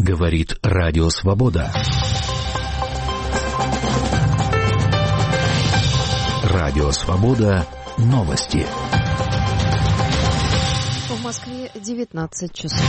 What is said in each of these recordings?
Говорит Радио Свобода. Радио Свобода. Новости. В Москве 19 часов.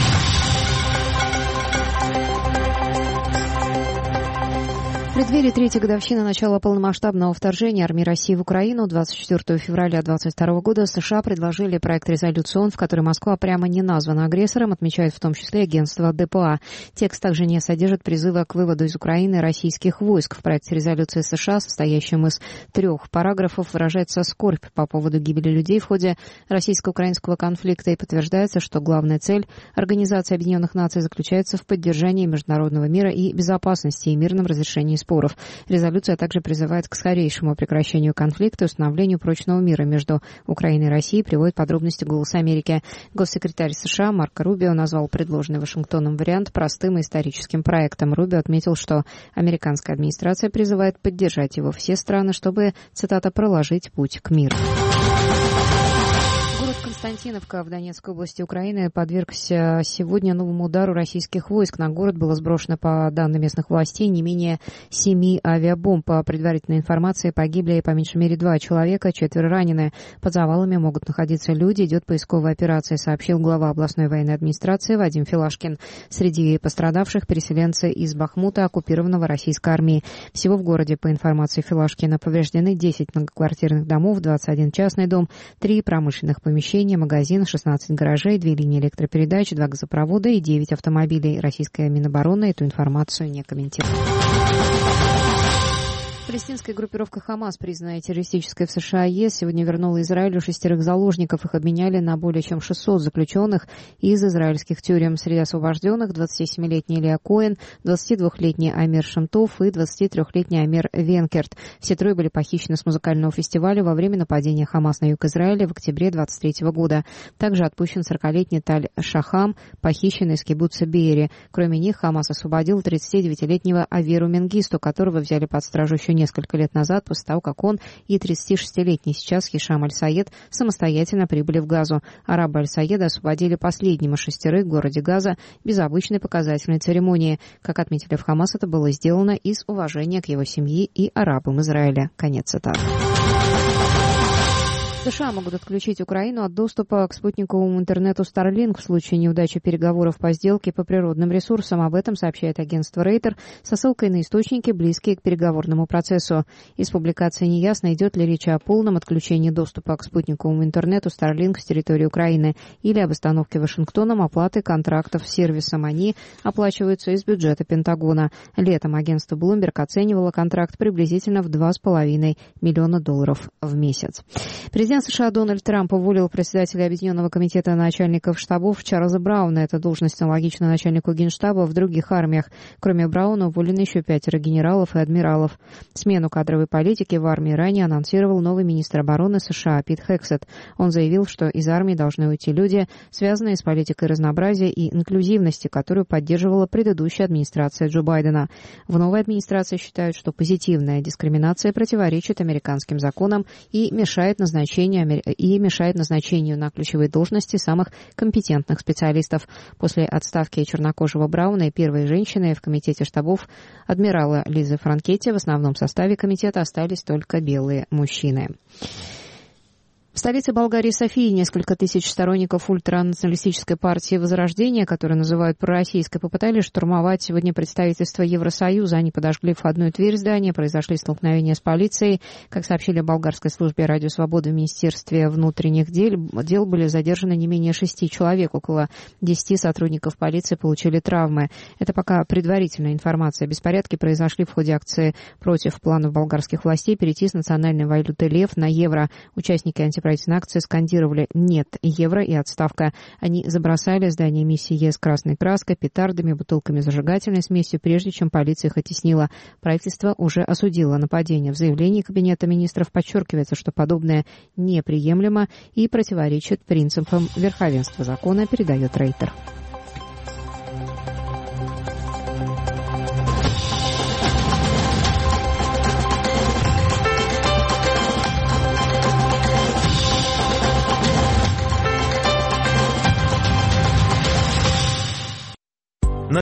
В преддверии третьей годовщины начала полномасштабного вторжения армии России в Украину 24 февраля 2022 года США предложили проект резолюции ООН, в которой Москва прямо не названа агрессором, отмечает в том числе агентство ДПА. Текст также не содержит призыва к выводу из Украины российских войск. В проекте резолюции США, состоящем из 3 параграфов, выражается скорбь по поводу гибели людей в ходе российско-украинского конфликта и подтверждается, что главная цель Организации Объединенных Наций заключается в поддержании международного мира и безопасности и мирном разрешении споров. Резолюция также призывает к скорейшему прекращению конфликта и установлению прочного мира между Украиной и Россией, приводит подробности «Голос Америки». Госсекретарь США Марко Рубио назвал предложенный Вашингтоном вариант простым и историческим проектом. Рубио отметил, что американская администрация призывает поддержать его все страны, чтобы, цитата, «проложить путь к миру». Константиновка в Донецкой области Украины подвергся сегодня новому удару российских войск. На город было сброшено, по данным местных властей, не менее 7 авиабомб. По предварительной информации, погибли по меньшей мере 2 человека, 4 ранены. Под завалами могут находиться люди. Идет поисковая операция, сообщил глава областной военной администрации Вадим Филашкин. Среди пострадавших переселенцы из Бахмута, оккупированного российской армией. Всего в городе, по информации Филашкина, повреждены 10 многоквартирных домов, 21 частный дом, 3 промышленных помещения, магазин, 16 гаражей, 2 линии электропередач, 2 газопровода и 9 автомобилей. Российская Минобороны эту информацию не комментирует. Палестинская группировка «Хамас», признанная террористической в США и ЕС, сегодня вернула Израилю 6 заложников. Их обменяли на более чем 600 заключенных из израильских тюрем. Среди освобожденных 27-летний Илья Коэн, 22-летний Амир Шемтов и 23-летний Амир Венкерт. Все 3 были похищены с музыкального фестиваля во время нападения «Хамас» на юг Израиля в октябре 2023 года. Также отпущен 40-летний Таль Шахам, похищенный из кибуца Беери. Кроме них, «Хамас» освободил 39-летнего Аверу Менгисту, которого взяли под стражу еще несколько лет назад, после того, как он и 36-летний сейчас Хишам Аль-Саед самостоятельно прибыли в Газу. Арабы Аль-Саеда освободили последнего 6 в городе Газа без обычной показательной церемонии. Как отметили в Хамас, это было сделано из уважения к его семье и арабам Израиля. Конец цитаты. США могут отключить Украину от доступа к спутниковому интернету Starlink в случае неудачи переговоров по сделке по природным ресурсам. Об этом сообщает агентство Рейтер со ссылкой на источники, близкие к переговорному процессу. Из публикации неясно, идет ли речь о полном отключении доступа к спутниковому интернету Starlink с территории Украины или об остановке Вашингтоном оплаты контрактов с сервисом. Они оплачиваются из бюджета Пентагона. Летом агентство Bloomberg оценивало контракт приблизительно в $2,5 миллиона в месяц. Президент США Дональд Трамп уволил председателя Объединенного комитета начальников штабов Чарльза Брауна. Эта должность аналогична начальнику генштаба в других армиях. Кроме Брауна уволены еще 5 генералов и адмиралов. Смену кадровой политики в армии ранее анонсировал новый министр обороны США Пит Хексет. Он заявил, что из армии должны уйти люди, связанные с политикой разнообразия и инклюзивности, которую поддерживала предыдущая администрация Джо Байдена. В новой администрации считают, что позитивная дискриминация противоречит американским законам и мешает назначению на ключевые должности самых компетентных специалистов. После отставки чернокожего Брауна и первой женщины в комитете штабов адмирала Лизы Франкетти в основном составе комитета остались только белые мужчины. В столице Болгарии Софии несколько тысяч сторонников ультранационалистической партии «Возрождение», которую называют пророссийской, попытались штурмовать сегодня представительство Евросоюза. Они подожгли входную дверь здания, произошли столкновения с полицией. Как сообщили о болгарской службе «Радио Свобода» в Министерстве внутренних дел, были задержаны не менее 6 человек. Около 10 сотрудников полиции получили травмы. Это пока предварительная информация. Беспорядки произошли в ходе акции против планов болгарских властей перейти с национальной валюты лев на евро. Участники антиправительственной акции скандировали «Нет евро» и «Отставка». Они забросали здание миссии ЕС красной краской, петардами, бутылками зажигательной смесью, прежде чем полиция их оттеснила. Правительство уже осудило нападение. В заявлении Кабинета министров подчеркивается, что подобное неприемлемо и противоречит принципам верховенства закона, передает Рейтер.